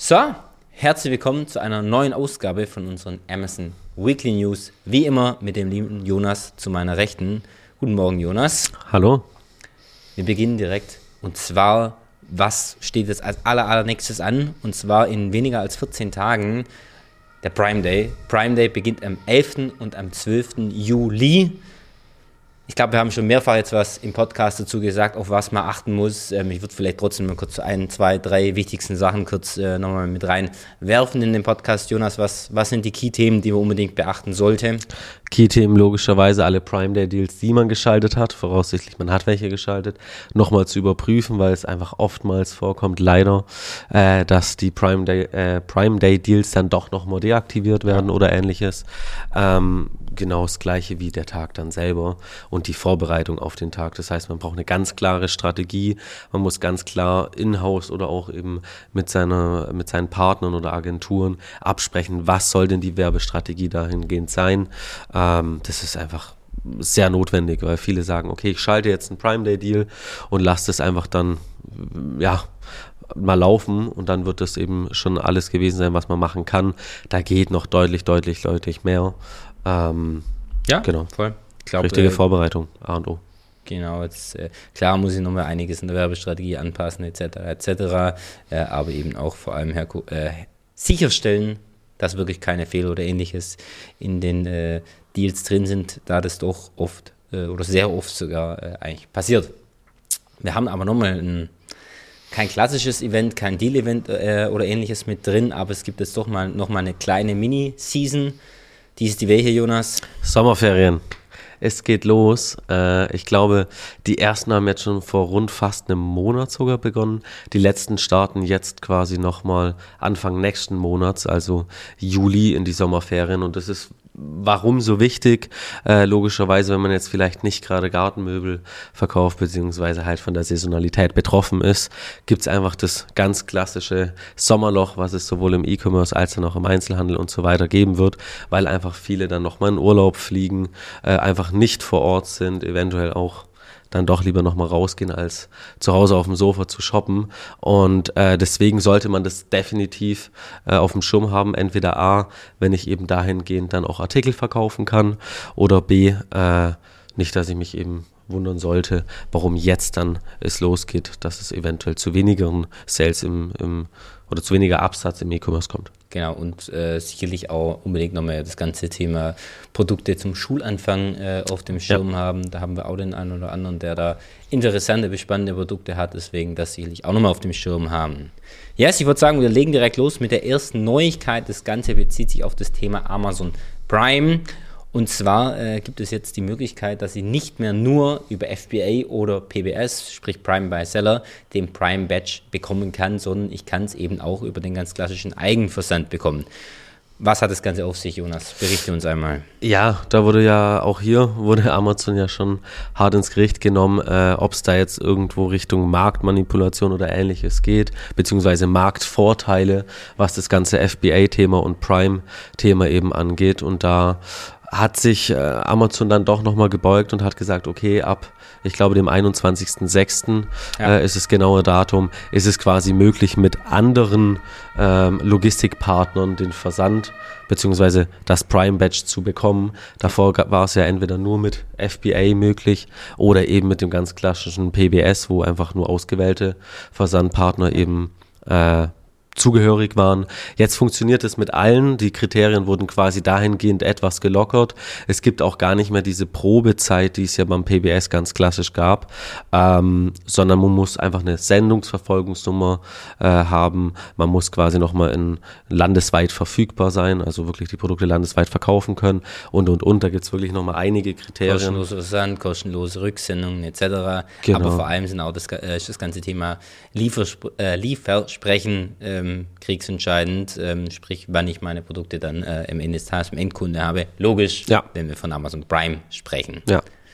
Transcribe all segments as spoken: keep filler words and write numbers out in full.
So, herzlich willkommen zu einer neuen Ausgabe von unseren Amazon Weekly News. Wie immer mit dem lieben Jonas zu meiner Rechten. Guten Morgen, Jonas. Hallo. Wir beginnen direkt. Und zwar, was steht jetzt als aller, allernächstes an? Und zwar in weniger als vierzehn Tagen der Prime Day. Prime Day beginnt am elften und am zwölften Juli. Ich glaube, wir haben schon mehrfach jetzt was im Podcast dazu gesagt, auf was man achten muss. Ähm, ich würde vielleicht trotzdem mal kurz ein, zwei, drei wichtigsten Sachen kurz äh, nochmal mit reinwerfen in den Podcast. Jonas, was, was sind die Key-Themen, die man unbedingt beachten sollte? Key-Themen logischerweise alle Prime-Day-Deals, die man geschaltet hat, voraussichtlich man hat welche geschaltet, nochmal zu überprüfen, weil es einfach oftmals vorkommt, leider, äh, dass die Prime-Day, äh, Prime-Day-Deals dann doch nochmal deaktiviert werden oder ähnliches. Ähm, genau das Gleiche wie der Tag dann selber und die Vorbereitung auf den Tag. Das heißt, man braucht eine ganz klare Strategie, man muss ganz klar in-house oder auch eben mit seiner, mit seinen Partnern oder Agenturen absprechen, was soll denn die Werbestrategie dahingehend sein. Ähm, das ist einfach sehr notwendig, weil viele sagen, okay, ich schalte jetzt einen Prime-Day-Deal und lasse das einfach dann, ja, mal laufen und dann wird das eben schon alles gewesen sein, was man machen kann. Da geht noch deutlich, deutlich, deutlich mehr. Ähm, ja, genau. Voll. Ich glaub, Richtige äh, Vorbereitung, A und O. Genau, jetzt äh, klar muss ich nochmal einiges in der Werbestrategie anpassen, et cetera, et cetera. Äh, aber eben auch vor allem her, äh, sicherstellen, dass wirklich keine Fehler oder ähnliches in den äh, Deals drin sind, da das doch oft äh, oder sehr oft sogar äh, eigentlich passiert. Wir haben aber nochmal ein kein klassisches Event, kein Deal-Event äh, oder ähnliches mit drin, aber es gibt jetzt doch mal nochmal eine kleine Mini-Season. Die ist die welche, Jonas? Sommerferien. Es geht los. Äh, ich glaube, die ersten haben jetzt schon vor rund fast einem Monat sogar begonnen. Die letzten starten jetzt quasi nochmal Anfang nächsten Monats, also Juli in die Sommerferien. Und das ist warum so wichtig? Äh, logischerweise, wenn man jetzt vielleicht nicht gerade Gartenmöbel verkauft, beziehungsweise halt von der Saisonalität betroffen ist, gibt's einfach das ganz klassische Sommerloch, was es sowohl im E-Commerce als auch im Einzelhandel und so weiter geben wird, weil einfach viele dann nochmal in Urlaub fliegen, äh, einfach nicht vor Ort sind, eventuell auch dann doch lieber nochmal rausgehen, als zu Hause auf dem Sofa zu shoppen. Und äh, deswegen sollte man das definitiv äh, auf dem Schirm haben. Entweder A, wenn ich eben dahingehend dann auch Artikel verkaufen kann, oder B, äh, nicht, dass ich mich eben wundern sollte, warum jetzt dann es losgeht, dass es eventuell zu wenigeren Sales im, im oder zu weniger Absatz im E-Commerce kommt. Genau, und äh, sicherlich auch unbedingt nochmal das ganze Thema Produkte zum Schulanfang äh, auf dem Schirm ja. haben. Da haben wir auch den einen oder anderen, der da interessante, spannende Produkte hat, deswegen das sicherlich auch nochmal auf dem Schirm haben. Yes, ich würde sagen, wir legen direkt los mit der ersten Neuigkeit. Das Ganze bezieht sich auf das Thema Amazon Prime. Und zwar äh, gibt es jetzt die Möglichkeit, dass ich nicht mehr nur über F B A oder P B S, sprich Prime by Seller, den Prime Badge bekommen kann, sondern ich kann es eben auch über den ganz klassischen Eigenversand bekommen. Was hat das Ganze auf sich, Jonas? Berichte uns einmal. Ja, da wurde ja auch hier, wurde Amazon ja schon hart ins Gericht genommen, äh, ob es da jetzt irgendwo Richtung Marktmanipulation oder ähnliches geht, beziehungsweise Marktvorteile, was das ganze F B A-Thema und Prime-Thema eben angeht. Und da hat sich äh, Amazon dann doch nochmal gebeugt und hat gesagt, okay, ab, ich glaube, dem einundzwanzigsten sechsten Ja. Äh, ist das genaue Datum, ist es quasi möglich, mit anderen ähm, Logistikpartnern den Versand beziehungsweise das Prime-Badge zu bekommen. Davor war es ja entweder nur mit F B A möglich oder eben mit dem ganz klassischen P B S, wo einfach nur ausgewählte Versandpartner eben äh, zugehörig waren. Jetzt funktioniert es mit allen. Die Kriterien wurden quasi dahingehend etwas gelockert. Es gibt auch gar nicht mehr diese Probezeit, die es ja beim P B S ganz klassisch gab, ähm, sondern man muss einfach eine Sendungsverfolgungsnummer äh, haben. Man muss quasi nochmal in landesweit verfügbar sein, also wirklich die Produkte landesweit verkaufen können und, und, und. Da gibt es wirklich nochmal einige Kriterien. Kostenlose Versand, kostenlose Rücksendungen et cetera. Genau. Aber vor allem sind auch das, äh, das ganze Thema Liefersp- äh, Liefersprechen äh, kriegsentscheidend, ähm, sprich, wann ich meine Produkte dann äh, am Ende des Tages im Endkunde habe. Logisch, ja. wenn wir von Amazon Prime sprechen. Ja.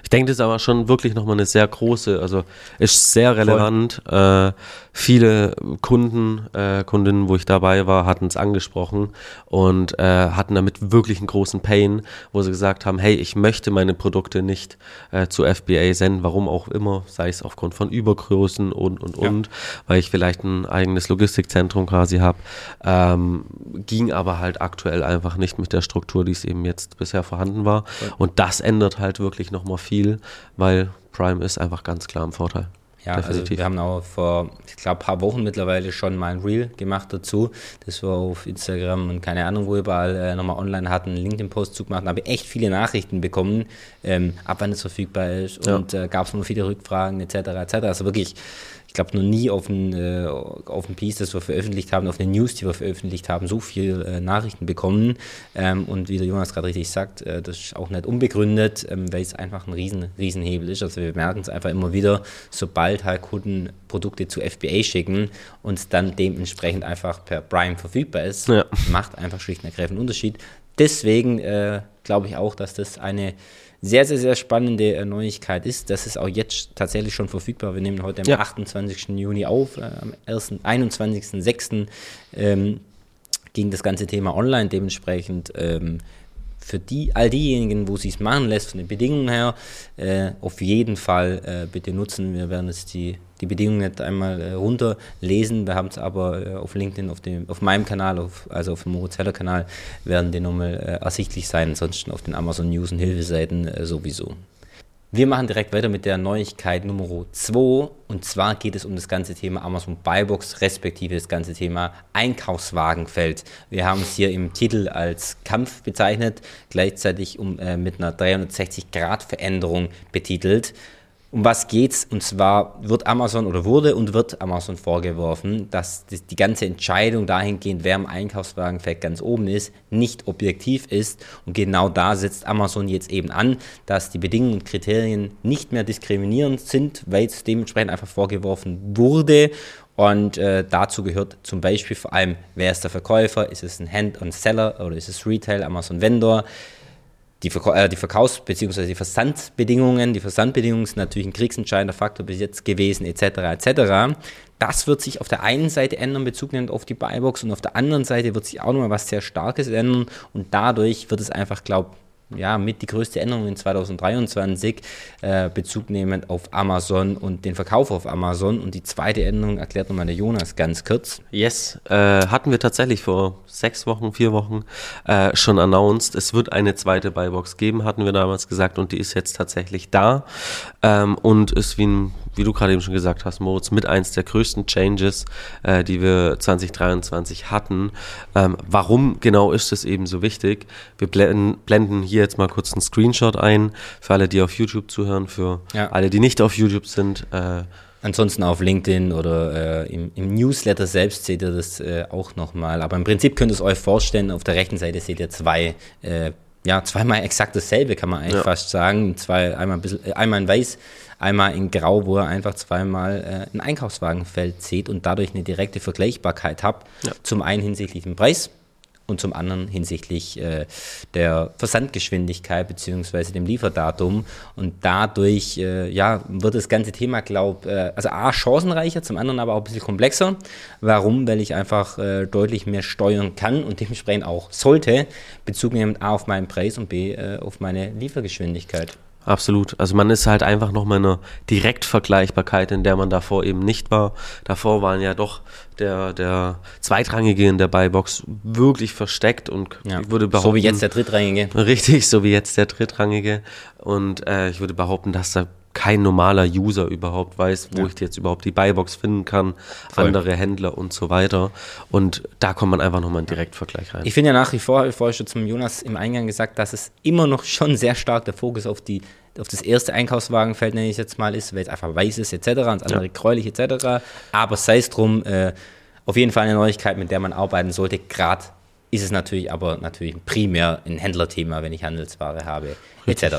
Ich denke, das ist aber schon wirklich nochmal eine sehr große, also ist sehr relevant. Äh, viele Kunden, äh, Kundinnen, wo ich dabei war, hatten es angesprochen und äh, hatten damit wirklich einen großen Pain, wo sie gesagt haben, hey, ich möchte meine Produkte nicht äh, zu F B A senden, warum auch immer, sei es aufgrund von Übergrößen und, und, ja. und, weil ich vielleicht ein eigenes Logistikzentrum quasi habe, ähm, ging aber halt aktuell einfach nicht mit der Struktur, die es eben jetzt bisher vorhanden war. Ja. Und das ändert halt wirklich nochmal viel, weil Prime ist einfach ganz klar im Vorteil. Ja, definitiv. Also wir haben auch vor, ich glaube, ein paar Wochen mittlerweile schon mal ein Reel gemacht dazu, das wir auf Instagram und keine Ahnung wo überall äh, nochmal online hatten, einen LinkedIn-Post zugemacht, da habe ich echt viele Nachrichten bekommen, ähm, ab wann es verfügbar ist ja. und äh, gab es noch viele Rückfragen et cetera et cetera. Also wirklich, ich glaube noch nie auf ein, äh, auf ein Piece, das wir veröffentlicht haben, auf eine News, die wir veröffentlicht haben, so viele äh, Nachrichten bekommen. Ähm, und wie der Jonas gerade richtig sagt, äh, das ist auch nicht unbegründet, ähm, weil es einfach ein riesen, riesen Hebel ist. Also wir merken es einfach immer wieder, sobald halt Kunden Produkte zu F B A schicken und es dann dementsprechend einfach per Prime verfügbar ist, ja. macht einfach schlicht und ergreifend einen Unterschied. Deswegen äh, glaube ich auch, dass das eine sehr, sehr, sehr spannende äh, Neuigkeit ist. Das ist auch jetzt tatsächlich schon verfügbar. Wir nehmen heute am ja. achtundzwanzigsten Juni auf. Äh, am einundzwanzigsten sechsten Ähm, ging das ganze Thema online. Dementsprechend ähm, für die, all diejenigen, wo sie es machen lässt, von den Bedingungen her, äh, auf jeden Fall äh, bitte nutzen. Wir werden jetzt die, die Bedingungen nicht einmal äh, runterlesen. Wir haben es aber äh, auf LinkedIn, auf, dem, auf meinem Kanal, auf, also auf dem Moritz Heller Kanal, werden die nochmal äh, ersichtlich sein. Ansonsten auf den Amazon News und Hilfeseiten äh, sowieso. Wir machen direkt weiter mit der Neuigkeit Nummer zwei und zwar geht es um das ganze Thema Amazon Buybox respektive das ganze Thema Einkaufswagenfeld. Wir haben es hier im Titel als Kampf bezeichnet, gleichzeitig um, äh, mit einer dreihundertsechzig Grad Veränderung betitelt. Um was geht's? Und zwar wird Amazon oder wurde und wird Amazon vorgeworfen, dass die, die ganze Entscheidung dahingehend, wer im Einkaufswagenfeld ganz oben ist, nicht objektiv ist. Und genau da setzt Amazon jetzt eben an, dass die Bedingungen und Kriterien nicht mehr diskriminierend sind, weil es dementsprechend einfach vorgeworfen wurde. Und äh, dazu gehört zum Beispiel vor allem, wer ist der Verkäufer? Ist es ein Hand- und Seller oder ist es Retail, Amazon Vendor? Die, Verkau- äh, die Verkaufs- bzw. die Versandbedingungen, die Versandbedingungen sind natürlich ein kriegsentscheidender Faktor bis jetzt gewesen, et cetera et cetera. Das wird sich auf der einen Seite ändern, Bezug nehmend auf die Buybox, und auf der anderen Seite wird sich auch nochmal was sehr Starkes ändern und dadurch wird es einfach, glaube ich, ja, mit die größte Änderung in zweitausenddreiundzwanzig, äh, Bezug nehmend auf Amazon und den Verkauf auf Amazon. Und die zweite Änderung erklärt nochmal der Jonas ganz kurz. Yes, äh, hatten wir tatsächlich vor sechs Wochen, vier Wochen äh, schon announced. Es wird eine zweite Buybox geben, hatten wir damals gesagt, und die ist jetzt tatsächlich da ähm, und ist, wie, ein, wie du gerade eben schon gesagt hast, Moritz, mit eins der größten Changes, äh, die wir zwanzig dreiundzwanzig hatten. Ähm, warum genau ist das eben so wichtig? Wir blenden, blenden hier jetzt mal kurz einen Screenshot ein, für alle, die auf YouTube zuhören, für ja. alle, die nicht auf YouTube sind. Äh, Ansonsten auf LinkedIn oder äh, im, im Newsletter selbst seht ihr das äh, auch nochmal. Aber im Prinzip könnt ihr es euch vorstellen, auf der rechten Seite seht ihr zwei, äh, ja, zweimal exakt dasselbe, kann man eigentlich ja. fast sagen. Zwei, einmal, ein bisschen, äh, einmal in weiß, einmal in grau, wo ihr einfach zweimal äh, ein Einkaufswagenfeld seht und dadurch eine direkte Vergleichbarkeit habt. Ja. Zum einen hinsichtlich dem Preis und zum anderen hinsichtlich äh, der Versandgeschwindigkeit bzw. dem Lieferdatum. Und dadurch äh, ja, wird das ganze Thema, glaube ich, äh, also A, chancenreicher, zum anderen aber auch ein bisschen komplexer. Warum? Weil ich einfach äh, deutlich mehr steuern kann und dementsprechend auch sollte, Bezug nehmen A auf meinen Preis und B äh, auf meine Liefergeschwindigkeit. Absolut. Also man ist halt einfach nochmal in einer Direktvergleichbarkeit, in der man davor eben nicht war. Davor waren ja doch der, der Zweitrangige in der Buybox wirklich versteckt und ja, ich würde behaupten... So wie jetzt der Drittrangige. Richtig, so wie jetzt der Drittrangige. Und äh, ich würde behaupten, dass da kein normaler User überhaupt weiß, wo ja. ich jetzt überhaupt die Buybox finden kann, Voll. andere Händler und so weiter. Und da kommt man einfach nochmal einen Direktvergleich rein. Ich finde ja nach wie vor, habe ich vorher schon zum Jonas im Eingang gesagt, dass es immer noch schon sehr stark der Fokus auf die auf das erste Einkaufswagenfeld, nenne ich es jetzt mal, ist, weil es einfach weiß ist, et cetera, und das andere ja. gräulich, et cetera. Aber sei es drum, äh, auf jeden Fall eine Neuigkeit, mit der man arbeiten sollte. Gerade ist es natürlich aber natürlich primär ein Händlerthema, wenn ich Handelsware habe, et cetera.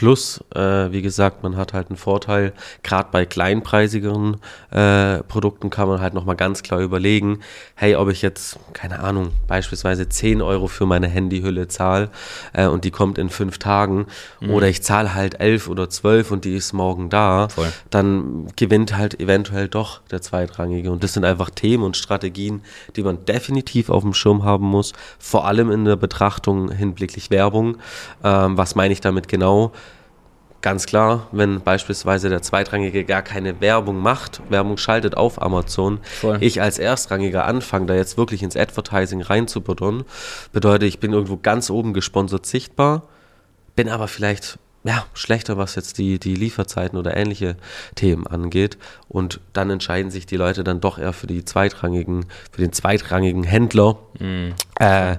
Plus, äh, wie gesagt, man hat halt einen Vorteil, gerade bei kleinpreisigeren äh, Produkten kann man halt nochmal ganz klar überlegen, hey, ob ich jetzt, keine Ahnung, beispielsweise zehn Euro für meine Handyhülle zahle äh, und die kommt in fünf Tagen mhm. oder ich zahle halt elf oder zwölf und die ist morgen da, Voll. Dann gewinnt halt eventuell doch der Zweitrangige. Und das sind einfach Themen und Strategien, die man definitiv auf dem Schirm haben muss, vor allem in der Betrachtung hinblicklich Werbung. Ähm, was meine ich damit genau? Ganz klar, wenn beispielsweise der Zweitrangige gar keine Werbung macht, Werbung schaltet auf Amazon, Voll. Ich als Erstrangiger anfange, da jetzt wirklich ins Advertising reinzubuttern, bedeutet, ich bin irgendwo ganz oben gesponsert sichtbar, bin aber vielleicht ja, schlechter, was jetzt die, die Lieferzeiten oder ähnliche Themen angeht. Und dann entscheiden sich die Leute dann doch eher für die zweitrangigen, für den zweitrangigen Händler. Mhm. Äh,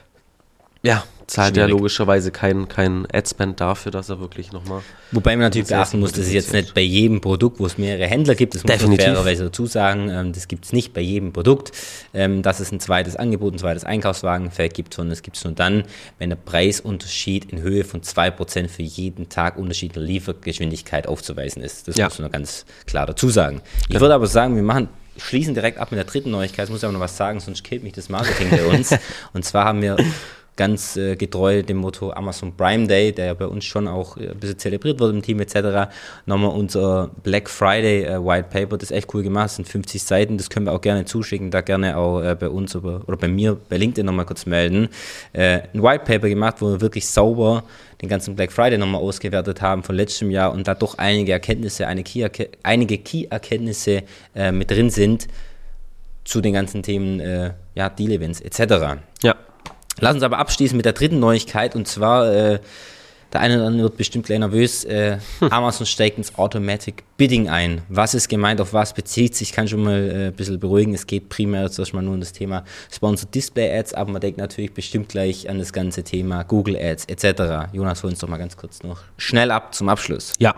ja, zahlt ja logischerweise kein, kein Adspend dafür, dass er wirklich nochmal... Wobei man natürlich beachten muss, das ist jetzt nicht bei jedem Produkt, wo es mehrere Händler gibt, das muss man fairerweise dazu sagen, das gibt es nicht bei jedem Produkt, dass es ein zweites Angebot, ein zweites Einkaufswagenfeld gibt, sondern es gibt es nur dann, wenn der Preisunterschied in Höhe von zwei Prozent für jeden Tag Unterschied der Liefergeschwindigkeit aufzuweisen ist. Das ja. muss man ganz klar dazu sagen. Ich genau. würde aber sagen, wir machen... schließen direkt ab mit der dritten Neuigkeit, ich muss aber noch was sagen, sonst killt mich das Marketing bei uns. Und zwar haben wir ganz äh, getreu dem Motto Amazon Prime Day, der ja bei uns schon auch äh, ein bisschen zelebriert wird im Team et cetera, nochmal unser Black Friday äh, White Paper, das ist echt cool gemacht, das sind fünfzig Seiten, das können wir auch gerne zuschicken, da gerne auch äh, bei uns oder, oder bei mir bei LinkedIn nochmal kurz melden. Äh, ein White Paper gemacht, wo wir wirklich sauber den ganzen Black Friday nochmal ausgewertet haben von letztem Jahr und da doch einige Erkenntnisse, eine Key, einige Key-Erkenntnisse äh, mit drin sind zu den ganzen Themen äh, ja, Deal-Events et cetera. Ja. Lass uns aber abschließen mit der dritten Neuigkeit und zwar, äh, der eine oder andere wird bestimmt gleich nervös, äh, hm. Amazon steigt ins Automatic Bidding ein. Was ist gemeint, auf was bezieht sich? Ich kann schon mal äh, ein bisschen beruhigen, es geht primär zuerst mal nur um das Thema Sponsored Display Ads, aber man denkt natürlich bestimmt gleich an das ganze Thema Google Ads et cetera. Jonas, hol uns doch mal ganz kurz noch schnell ab zum Abschluss. Ja.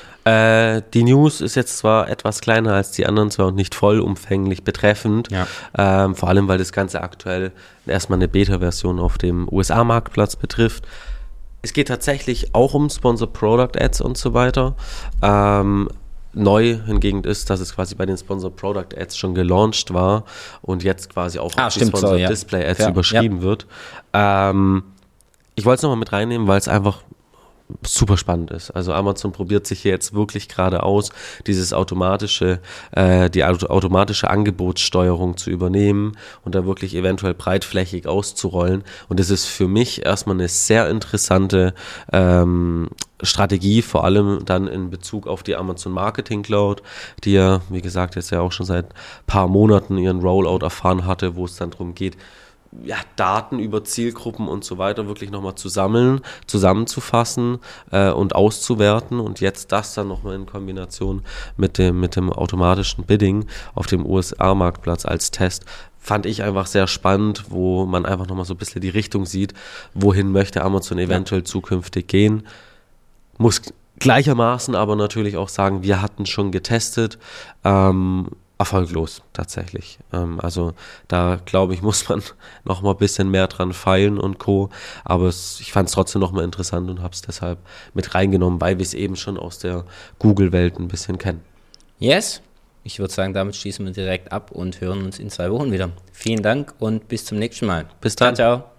Äh, die News ist jetzt zwar etwas kleiner als die anderen zwei und nicht vollumfänglich betreffend, ja. ähm, vor allem weil das Ganze aktuell erstmal eine Beta-Version auf dem U S A-Marktplatz betrifft. Es geht tatsächlich auch um Sponsored Product Ads und so weiter. Ähm, neu hingegen ist, dass es quasi bei den Sponsored Product Ads schon gelauncht war und jetzt quasi auch ah, auf die Sponsored so, ja. Display Ads ja, überschrieben ja. wird. Ähm, ich wollte es nochmal mit reinnehmen, weil es einfach super spannend ist. Also Amazon probiert sich hier jetzt wirklich gerade aus, dieses automatische, äh, die auto- automatische Angebotssteuerung zu übernehmen und da wirklich eventuell breitflächig auszurollen. Und das ist für mich erstmal eine sehr interessante ähm, Strategie, vor allem dann in Bezug auf die Amazon Marketing Cloud, die ja, wie gesagt, jetzt ja auch schon seit ein paar Monaten ihren Rollout erfahren hatte, wo es dann darum geht, ja, Daten über Zielgruppen und so weiter wirklich nochmal zu sammeln, zusammenzufassen äh, und auszuwerten und jetzt das dann nochmal in Kombination mit dem, mit dem automatischen Bidding auf dem U S A-Marktplatz als Test, fand ich einfach sehr spannend, wo man einfach nochmal so ein bisschen die Richtung sieht, wohin möchte Amazon eventuell ja. zukünftig gehen. Muss gleichermaßen aber natürlich auch sagen, wir hatten schon getestet, ähm, erfolglos tatsächlich. Ähm, also da glaube ich, muss man noch mal ein bisschen mehr dran feilen und Co. Aber es, ich fand es trotzdem noch mal interessant und habe es deshalb mit reingenommen, weil wir es eben schon aus der Google-Welt ein bisschen kennen. Yes, ich würde sagen, damit schließen wir direkt ab und hören uns in zwei Wochen wieder. Vielen Dank und bis zum nächsten Mal. Bis dann. Ciao, ciao.